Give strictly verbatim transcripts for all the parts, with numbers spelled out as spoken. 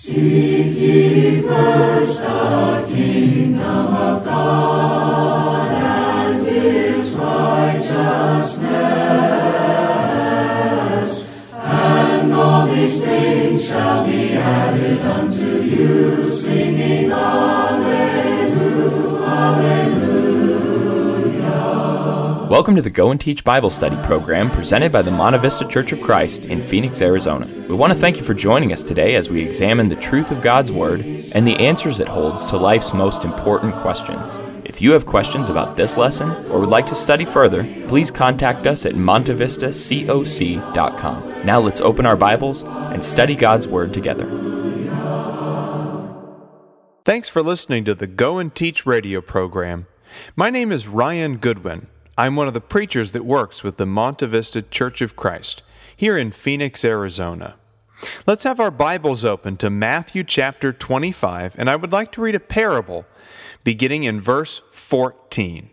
Seek ye first the kingdom of God and His righteousness, and all these things shall be added unto you, singing Alleluia, Alleluia. Welcome to the Go and Teach Bible Study program presented by the Monte Vista Church of Christ in Phoenix, Arizona. We want to thank you for joining us today as we examine the truth of God's Word and the answers it holds to life's most important questions. If you have questions about this lesson or would like to study further, please contact us at monte vista coc dot com. Now let's open our Bibles and study God's Word together. Thanks for listening to the Go and Teach radio program. My name is Ryan Goodwin. I'm one of the preachers that works with the Monte Vista Church of Christ here in Phoenix, Arizona. Let's have our Bibles open to Matthew chapter twenty-five, and I would like to read a parable beginning in verse fourteen.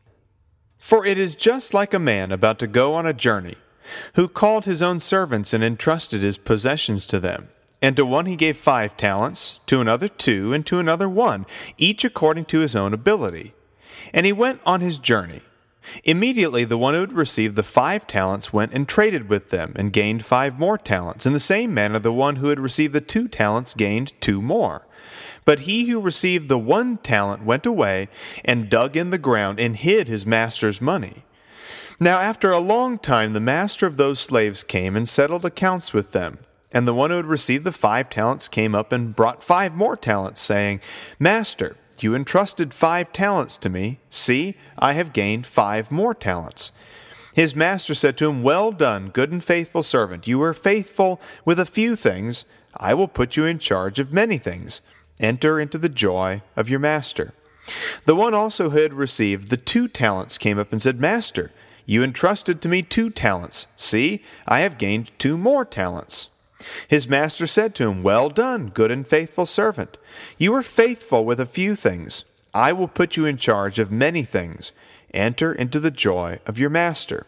For it is just like a man about to go on a journey, who called his own servants and entrusted his possessions to them. And to one he gave five talents, to another two, and to another one, each according to his own ability. And he went on his journey. Immediately the one who had received the five talents went and traded with them, and gained five more talents. In the same manner the one who had received the two talents gained two more. But he who received the one talent went away, and dug in the ground, and hid his master's money. Now after a long time the master of those slaves came and settled accounts with them. And the one who had received the five talents came up and brought five more talents, saying, Master, you entrusted five talents to me. See, I have gained five more talents. His master said to him, Well done, good and faithful servant. You were faithful with a few things. I will put you in charge of many things. Enter into the joy of your master. The one also who had received the two talents came up and said, Master, you entrusted to me two talents. See, I have gained two more talents. His master said to him, Well done, good and faithful servant. You were faithful with a few things. I will put you in charge of many things. Enter into the joy of your master.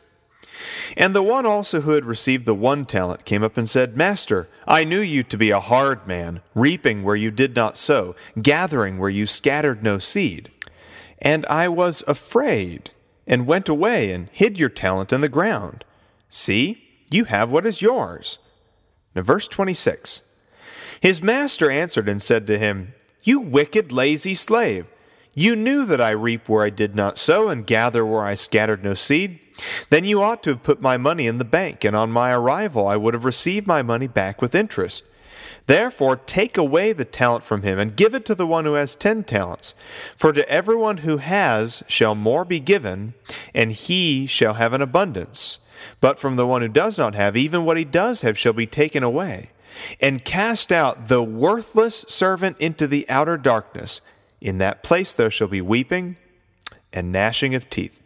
And the one also who had received the one talent came up and said, Master, I knew you to be a hard man, reaping where you did not sow, gathering where you scattered no seed. And I was afraid, and went away and hid your talent in the ground. See, you have what is yours. Now, verse twenty-six. His master answered and said to him, You wicked, lazy slave, you knew that I reap where I did not sow, and gather where I scattered no seed. Then you ought to have put my money in the bank, and on my arrival I would have received my money back with interest. Therefore take away the talent from him, and give it to the one who has ten talents. For to everyone who has shall more be given, and he shall have an abundance. But from the one who does not have, even what he does have shall be taken away. And cast out the worthless servant into the outer darkness. In that place there shall be weeping and gnashing of teeth.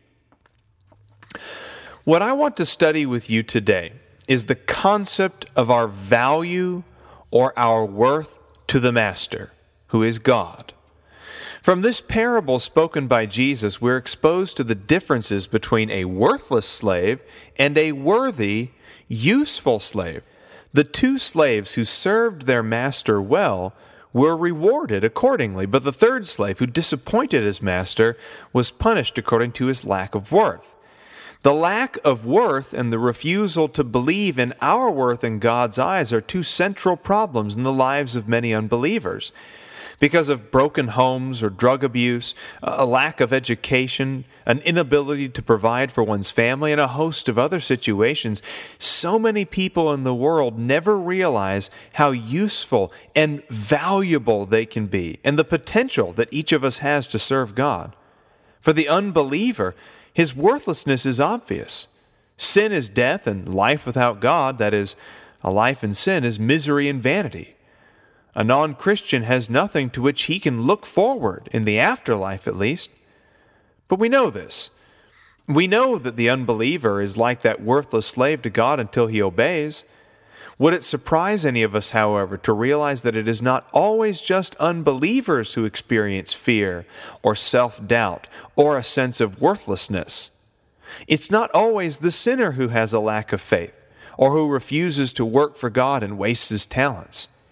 What I want to study with you today is the concept of our value or our worth to the Master, who is God. From this parable spoken by Jesus, we're exposed to the differences between a worthless slave and a worthy, useful slave. The two slaves who served their master well were rewarded accordingly, but the third slave who disappointed his master was punished according to his lack of worth. The lack of worth and the refusal to believe in our worth in God's eyes are two central problems in the lives of many unbelievers. Because of broken homes or drug abuse, a lack of education, an inability to provide for one's family, and a host of other situations, so many people in the world never realize how useful and valuable they can be, and the potential that each of us has to serve God. For the unbeliever, his worthlessness is obvious. Sin is death, and life without God, that is, a life in sin, is misery and vanity. A non-Christian has nothing to which he can look forward, in the afterlife at least. But we know this. We know that the unbeliever is like that worthless slave to God until he obeys. Would it surprise any of us, however, to realize that it is not always just unbelievers who experience fear or self-doubt or a sense of worthlessness? It's not always the sinner who has a lack of faith or who refuses to work for God and wastes his talents.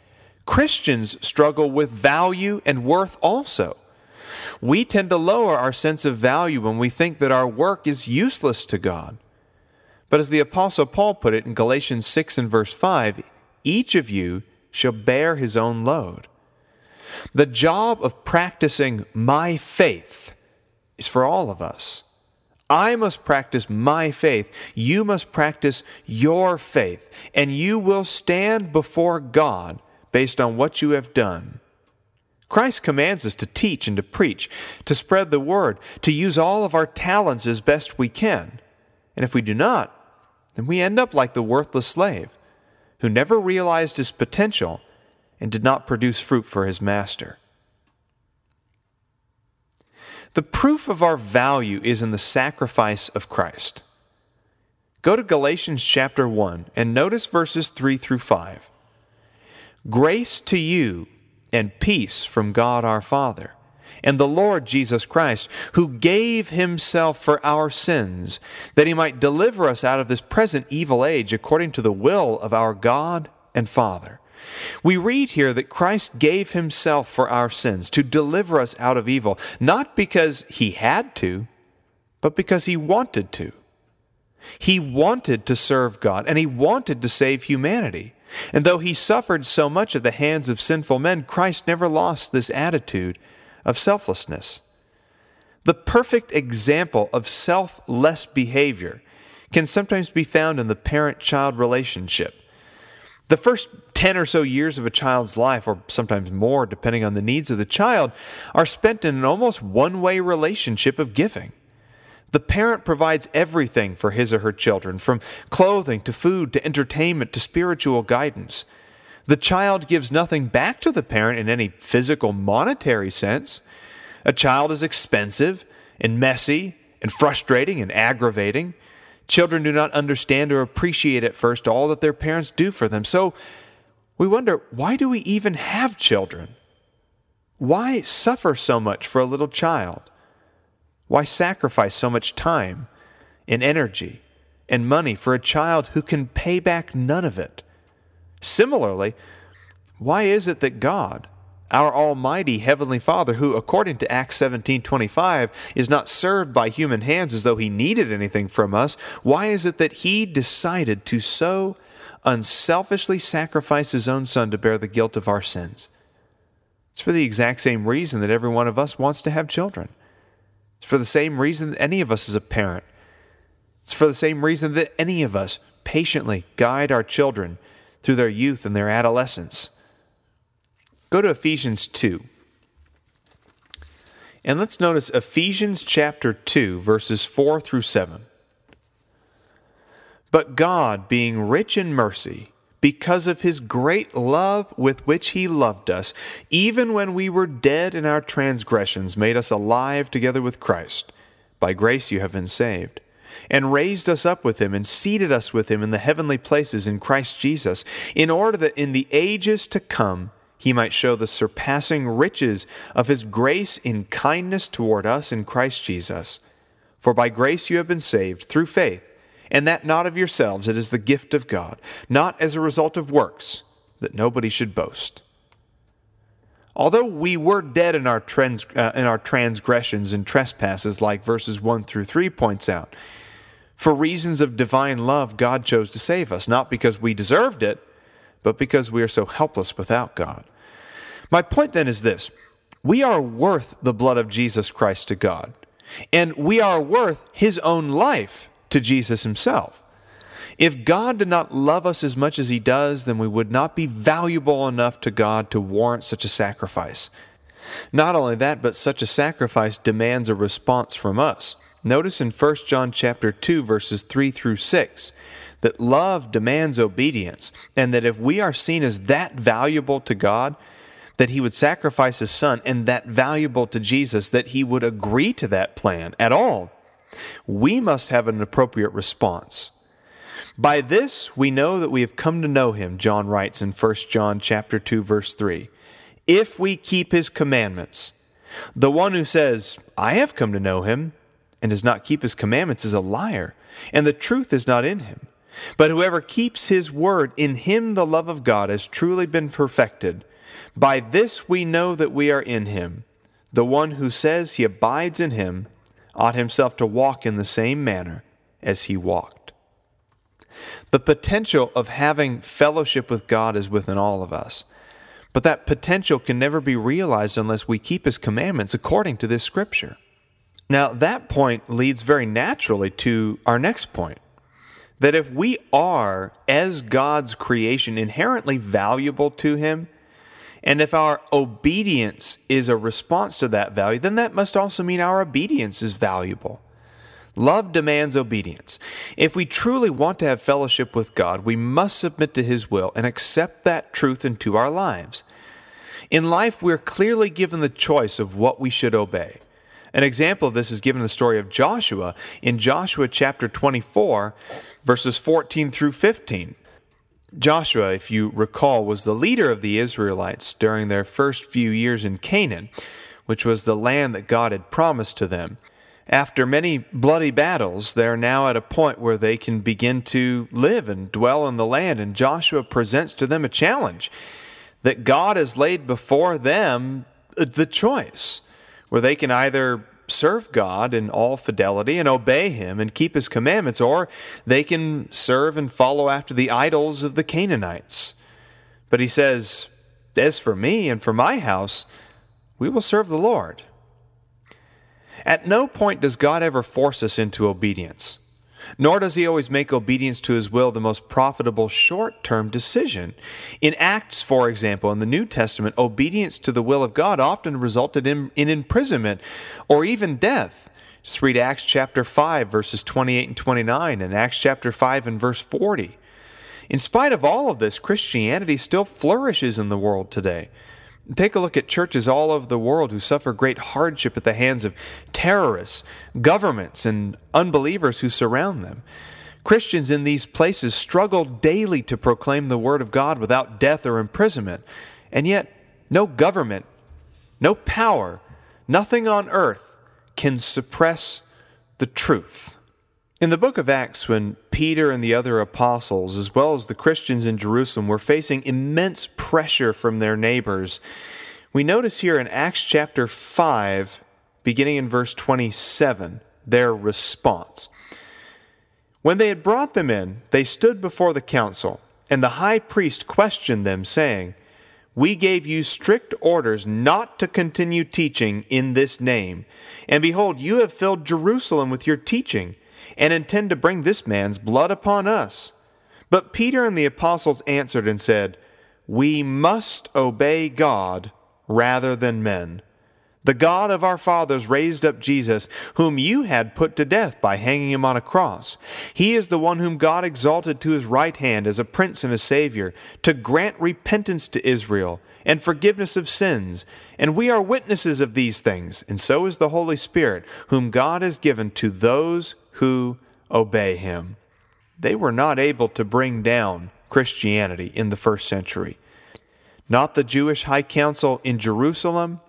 Christians struggle with value and worth also. We tend to lower our sense of value when we think that our work is useless to God. But as the Apostle Paul put it in Galatians six and verse five, each of you shall bear his own load. The job of practicing my faith is for all of us. I must practice my faith. You must practice your faith. And you will stand before God based on what you have done. Christ commands us to teach and to preach, to spread the word, to use all of our talents as best we can. And if we do not, then we end up like the worthless slave who never realized his potential and did not produce fruit for his master. The proof of our value is in the sacrifice of Christ. Go to Galatians chapter one and notice verses three through five. Grace to you and peace from God our Father and the Lord Jesus Christ, who gave himself for our sins, that he might deliver us out of this present evil age according to the will of our God and Father. We read here that Christ gave himself for our sins to deliver us out of evil, not because he had to, but because he wanted to. He wanted to serve God, and he wanted to save humanity. And though he suffered so much at the hands of sinful men, Christ never lost this attitude of selflessness. The perfect example of selfless behavior can sometimes be found in the parent-child relationship. The first ten or so years of a child's life, or sometimes more depending on the needs of the child, are spent in an almost one-way relationship of giving. The parent provides everything for his or her children, from clothing to food to entertainment to spiritual guidance. The child gives nothing back to the parent in any physical, monetary sense. A child is expensive and messy and frustrating and aggravating. Children do not understand or appreciate at first all that their parents do for them. So we wonder, why do we even have children? Why suffer so much for a little child? Why sacrifice so much time and energy and money for a child who can pay back none of it? Similarly, why is it that God, our almighty Heavenly Father, who according to Acts seventeen twenty-five is not served by human hands as though he needed anything from us, why is it that he decided to so unselfishly sacrifice his own Son to bear the guilt of our sins? It's for the exact same reason that every one of us wants to have children. It's for the same reason that any of us is a parent. It's for the same reason that any of us patiently guide our children through their youth and their adolescence. Go to Ephesians two. And let's notice Ephesians chapter two, verses four through seven. But God, being rich in mercy, because of his great love with which he loved us, even when we were dead in our transgressions, made us alive together with Christ. By grace you have been saved, and raised us up with him, and seated us with him in the heavenly places in Christ Jesus, in order that in the ages to come he might show the surpassing riches of his grace in kindness toward us in Christ Jesus. For by grace you have been saved through faith, and that not of yourselves, it is the gift of God, not as a result of works, that nobody should boast. Although we were dead in our, trans, uh, in our transgressions and trespasses, like verses one through three points out, for reasons of divine love, God chose to save us, not because we deserved it, but because we are so helpless without God. My point then is this: we are worth the blood of Jesus Christ to God, and we are worth his own life to Jesus himself. If God did not love us as much as he does, then we would not be valuable enough to God to warrant such a sacrifice. Not only that, but such a sacrifice demands a response from us. Notice in First John chapter two, verses three through six, that love demands obedience, and that if we are seen as that valuable to God, that he would sacrifice his Son, and that valuable to Jesus, that he would agree to that plan at all, we must have an appropriate response. By this we know that we have come to know him, John writes in First John chapter two, verse three, if we keep his commandments. The one who says, I have come to know him, and does not keep his commandments is a liar, and the truth is not in him. But whoever keeps his word, in him the love of God has truly been perfected. By this we know that we are in him. The one who says he abides in him ought himself to walk in the same manner as he walked. The potential of having fellowship with God is within all of us. But that potential can never be realized unless we keep his commandments according to this scripture. Now, that point leads very naturally to our next point, that if we are, as God's creation, inherently valuable to him, and if our obedience is a response to that value, then that must also mean our obedience is valuable. Love demands obedience. If we truly want to have fellowship with God, we must submit to his will and accept that truth into our lives. In life, we're clearly given the choice of what we should obey. An example of this is given in the story of Joshua in Joshua chapter twenty-four, verses fourteen through fifteen. Joshua, if you recall, was the leader of the Israelites during their first few years in Canaan, which was the land that God had promised to them. After many bloody battles, they're now at a point where they can begin to live and dwell in the land, and Joshua presents to them a challenge that God has laid before them the choice, where they can either serve God in all fidelity and obey him and keep his commandments, or they can serve and follow after the idols of the Canaanites. But he says, as for me and for my house, we will serve the Lord. At no point does God ever force us into obedience, nor does he always make obedience to his will the most profitable short-term decision. In Acts, for example, in the New Testament, obedience to the will of God often resulted in, in imprisonment or even death. Just read Acts chapter five, verses twenty-eight and twenty-nine, and Acts chapter five and verse forty. In spite of all of this, Christianity still flourishes in the world today. Take a look at churches all over the world who suffer great hardship at the hands of terrorists, governments, and unbelievers who surround them. Christians in these places struggle daily to proclaim the word of God without death or imprisonment, and yet no government, no power, nothing on earth can suppress the truth. In the book of Acts, when Peter and the other apostles, as well as the Christians in Jerusalem, were facing immense pressure from their neighbors, we notice here in Acts chapter five, beginning in verse twenty-seven, their response. When they had brought them in, they stood before the council, and the high priest questioned them, saying, "We gave you strict orders not to continue teaching in this name, and behold, you have filled Jerusalem with your teaching, and intend to bring this man's blood upon us." But Peter and the apostles answered and said, "We must obey God rather than men. The God of our fathers raised up Jesus, whom you had put to death by hanging him on a cross. He is the one whom God exalted to his right hand as a prince and a savior, to grant repentance to Israel and forgiveness of sins. And we are witnesses of these things, and so is the Holy Spirit, whom God has given to those who obey him." They were not able to bring down Christianity in the first century. Not the Jewish high council in Jerusalem,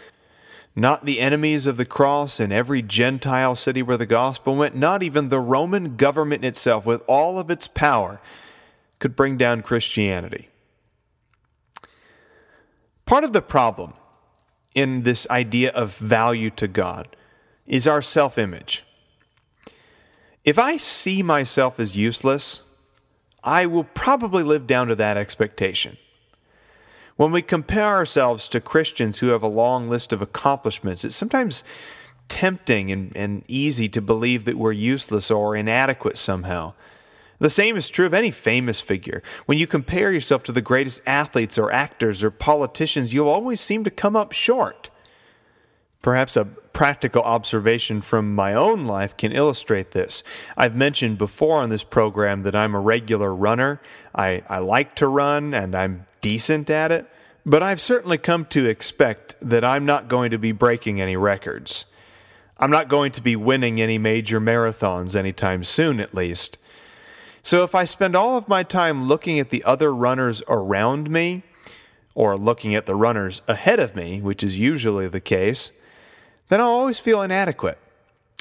not the enemies of the cross in every Gentile city where the gospel went, not even the Roman government itself with all of its power could bring down Christianity. Part of the problem in this idea of value to God is our self-image. If I see myself as useless, I will probably live down to that expectation. When we compare ourselves to Christians who have a long list of accomplishments, it's sometimes tempting and, and easy to believe that we're useless or inadequate somehow. The same is true of any famous figure. When you compare yourself to the greatest athletes or actors or politicians, you'll always seem to come up short. Perhaps a practical observation from my own life can illustrate this. I've mentioned before on this program that I'm a regular runner. I, I like to run and I'm decent at it, but I've certainly come to expect that I'm not going to be breaking any records. I'm not going to be winning any major marathons anytime soon, at least. So if I spend all of my time looking at the other runners around me, or looking at the runners ahead of me, which is usually the case, then I'll always feel inadequate.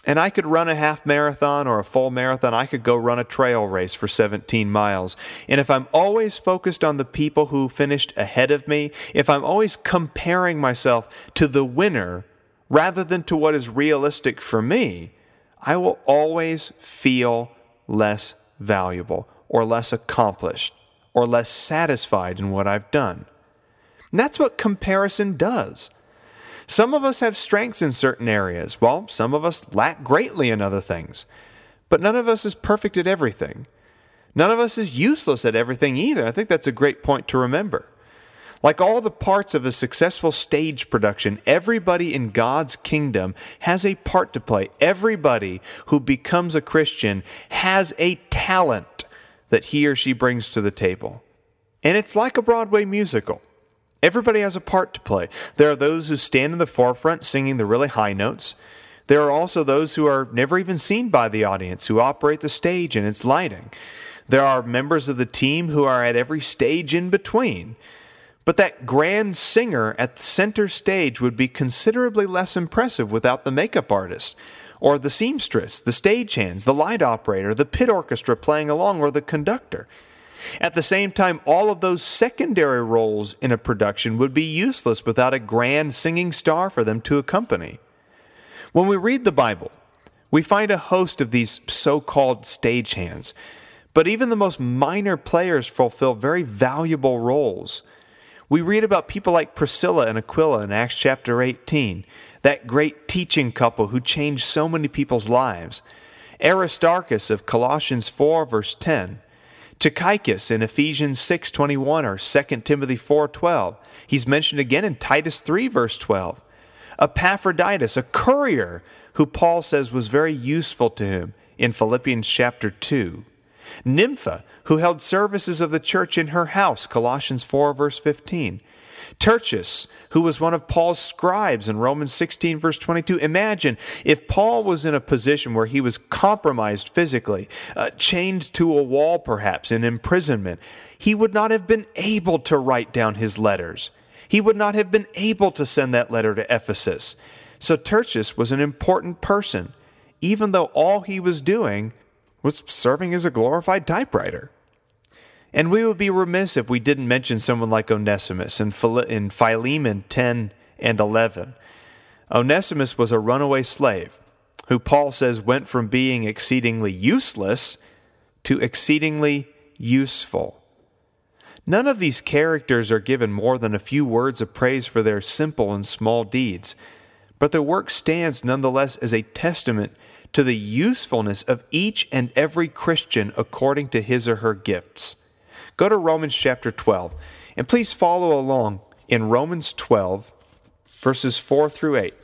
And I could run a half marathon or a full marathon. I could go run a trail race for seventeen miles. And if I'm always focused on the people who finished ahead of me, if I'm always comparing myself to the winner rather than to what is realistic for me, I will always feel less valuable or less accomplished or less satisfied in what I've done. And that's what comparison does. Some of us have strengths in certain areas, while some of us lack greatly in other things. But none of us is perfect at everything. None of us is useless at everything either. I think that's a great point to remember. Like all the parts of a successful stage production, everybody in God's kingdom has a part to play. Everybody who becomes a Christian has a talent that he or she brings to the table. And it's like a Broadway musical. Everybody has a part to play. There are those who stand in the forefront singing the really high notes. There are also those who are never even seen by the audience, who operate the stage and its lighting. There are members of the team who are at every stage in between. But that grand singer at the center stage would be considerably less impressive without the makeup artist, or the seamstress, the stagehands, the light operator, the pit orchestra playing along, or the conductor. At the same time, all of those secondary roles in a production would be useless without a grand singing star for them to accompany. When we read the Bible, we find a host of these so-called stagehands, but even the most minor players fulfill very valuable roles. We read about people like Priscilla and Aquila in Acts chapter eighteen, that great teaching couple who changed so many people's lives. Aristarchus of Colossians four, verse ten. Tychicus in Ephesians six twenty-one or Second Timothy four twelve. He's mentioned again in Titus three, verse twelve. Epaphroditus, a courier who Paul says was very useful to him in Philippians chapter two. Nympha, who held services of the church in her house, Colossians four, verse fifteen. Tertius, who was one of Paul's scribes in Romans sixteen, verse twenty-two. Imagine if Paul was in a position where he was compromised physically, uh, chained to a wall perhaps, in imprisonment. He would not have been able to write down his letters. He would not have been able to send that letter to Ephesus. So Tertius was an important person, even though all he was doing was serving as a glorified typewriter. And we would be remiss if we didn't mention someone like Onesimus in Philemon ten and eleven. Onesimus was a runaway slave who Paul says went from being exceedingly useless to exceedingly useful. None of these characters are given more than a few words of praise for their simple and small deeds, but their work stands nonetheless as a testament to the usefulness of each and every Christian according to his or her gifts. Go to Romans chapter twelve, and please follow along in Romans twelve, verses four through eight.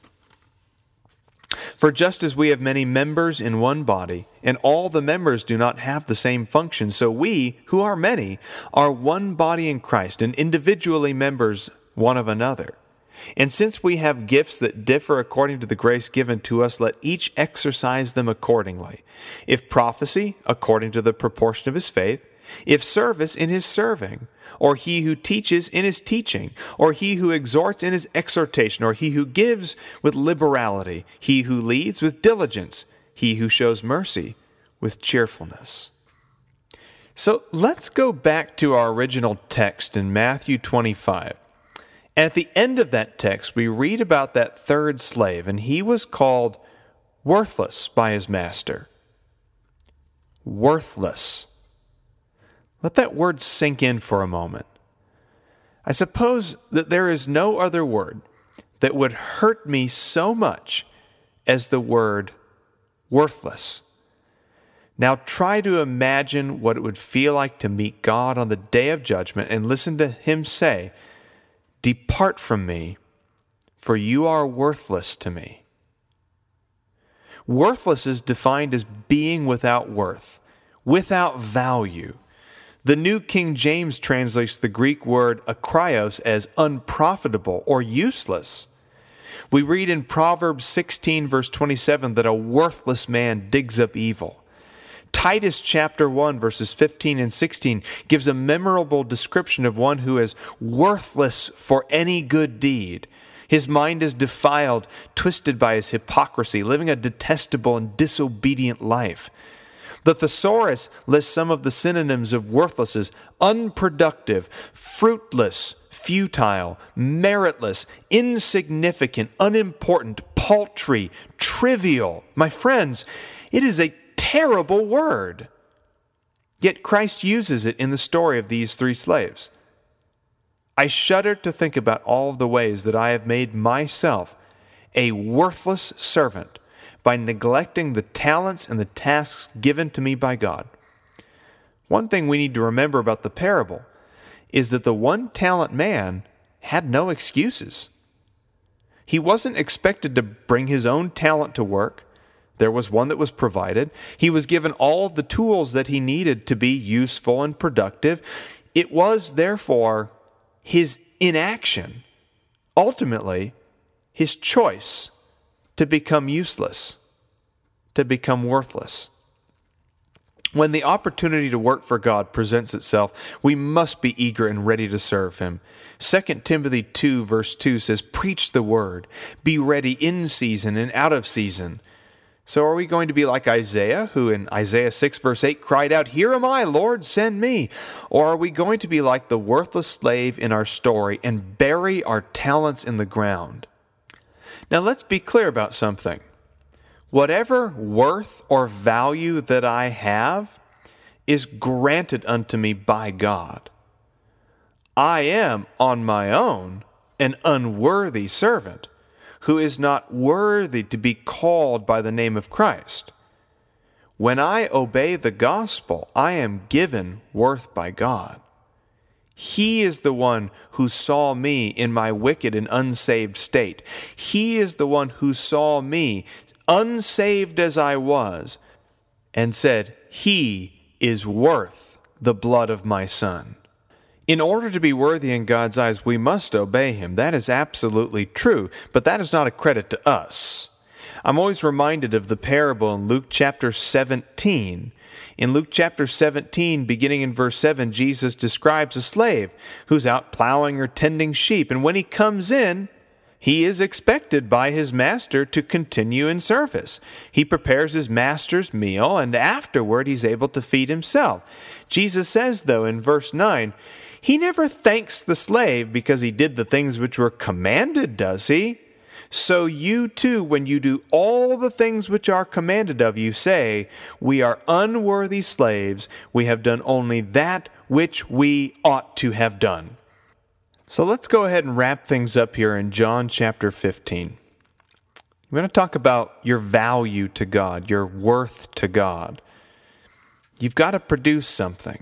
For just as we have many members in one body, and all the members do not have the same function, so we, who are many, are one body in Christ, and individually members one of another. And since we have gifts that differ according to the grace given to us, let each exercise them accordingly. If prophecy, according to the proportion of his faith, if service, in his serving, or he who teaches in his teaching, or he who exhorts in his exhortation, or he who gives with liberality, he who leads with diligence, he who shows mercy with cheerfulness. So let's go back to our original text in Matthew twenty-five. And at the end of that text, we read about that third slave, and he was called worthless by his master. Worthless. Let that word sink in for a moment. I suppose that there is no other word that would hurt me so much as the word worthless. Now try to imagine what it would feel like to meet God on the day of judgment and listen to him say, "Depart from me, for you are worthless to me." Worthless is defined as being without worth, without value. The New King James translates the Greek word akrios as unprofitable or useless. We read in Proverbs sixteen, verse twenty-seven, that a worthless man digs up evil. Titus chapter one, verses fifteen and sixteen gives a memorable description of one who is worthless for any good deed. His mind is defiled, twisted by his hypocrisy, living a detestable and disobedient life. The thesaurus lists some of the synonyms of worthless as unproductive, fruitless, futile, meritless, insignificant, unimportant, paltry, trivial. My friends, it is a terrible word. Yet Christ uses it in the story of these three slaves. I shudder to think about all of the ways that I have made myself a worthless servant by neglecting the talents and the tasks given to me by God. One thing we need to remember about the parable is that the one-talent man had no excuses. He wasn't expected to bring his own talent to work. There was one that was provided. He was given all of the tools that he needed to be useful and productive. It was, therefore, his inaction, ultimately, his choice to become useless, to become worthless. When the opportunity to work for God presents itself, we must be eager and ready to serve Him. Second Timothy two verse two says, "Preach the word, be ready in season and out of season." So are we going to be like Isaiah, who in Isaiah six verse eight cried out, "Here am I, Lord, send me"? Or are we going to be like the worthless slave in our story and bury our talents in the ground? Now let's be clear about something. Whatever worth or value that I have is granted unto me by God. I am, on my own, an unworthy servant who is not worthy to be called by the name of Christ. When I obey the gospel, I am given worth by God. He is the one who saw me in my wicked and unsaved state. He is the one who saw me, unsaved as I was, and said, "He is worth the blood of my Son." In order to be worthy in God's eyes, we must obey Him. That is absolutely true, but that is not a credit to us. I'm always reminded of the parable in Luke chapter seventeen. In Luke chapter seventeen, beginning in verse seven, Jesus describes a slave who's out plowing or tending sheep, and when he comes in, he is expected by his master to continue in service. He prepares his master's meal, and afterward he's able to feed himself. Jesus says, though, in verse nine, He never thanks the slave because he did the things which were commanded, does he? So you too, when you do all the things which are commanded of you, say, "We are unworthy slaves. We have done only that which we ought to have done." So let's go ahead and wrap things up here in John chapter fifteen. We're going to talk about your value to God, your worth to God. You've got to produce something.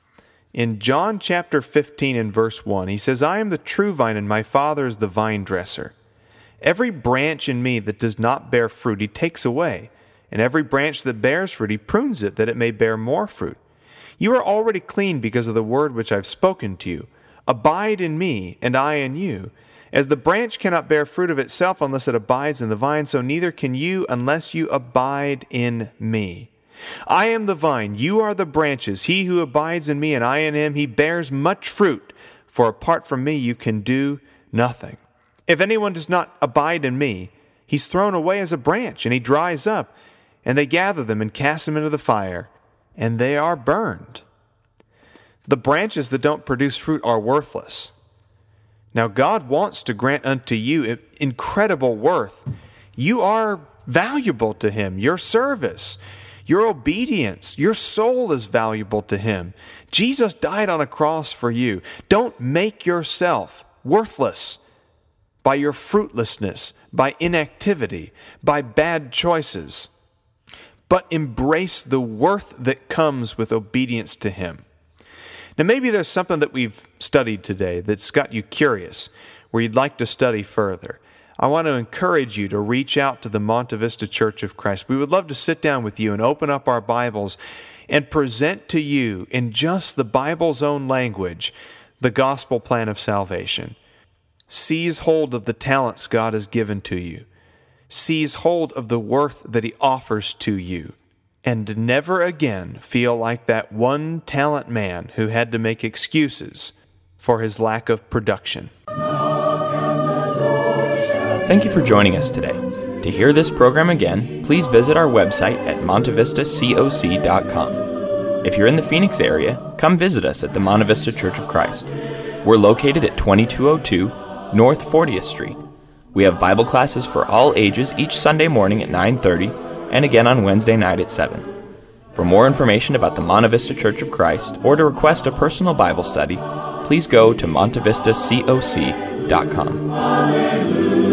In John chapter fifteen and verse one, he says, "I am the true vine, and my Father is the vine dresser. Every branch in me that does not bear fruit, he takes away. And every branch that bears fruit, he prunes it, that it may bear more fruit. You are already clean because of the word which I've spoken to you. Abide in me, and I in you. As the branch cannot bear fruit of itself unless it abides in the vine, so neither can you unless you abide in me. I am the vine, you are the branches. He who abides in me and I in him, he bears much fruit. For apart from me you can do nothing. If anyone does not abide in me, he's thrown away as a branch, and he dries up. And they gather them and cast them into the fire, and they are burned. The branches that don't produce fruit are worthless. Now God wants to grant unto you incredible worth. You are valuable to Him. Your service, your obedience, your soul is valuable to Him. Jesus died on a cross for you. Don't make yourself worthless by your fruitlessness, by inactivity, by bad choices, but embrace the worth that comes with obedience to Him. Now, maybe there's something that we've studied today that's got you curious, where you'd like to study further. I want to encourage you to reach out to the Monte Vista Church of Christ. We would love to sit down with you and open up our Bibles and present to you, in just the Bible's own language, the gospel plan of salvation. Seize hold of the talents God has given to you. Seize hold of the worth that He offers to you. And never again feel like that one talent man who had to make excuses for his lack of production. Knock and the door Thank you for joining us today. To hear this program again, please visit our website at montevista coc dot com. If you're in the Phoenix area, come visit us at the Monte Vista Church of Christ. We're located at twenty-two oh two North fortieth Street. We have Bible classes for all ages each Sunday morning at nine thirty and again on Wednesday night at seven. For more information about the Monte Vista Church of Christ or to request a personal Bible study, please go to montevista coc dot com. Hallelujah.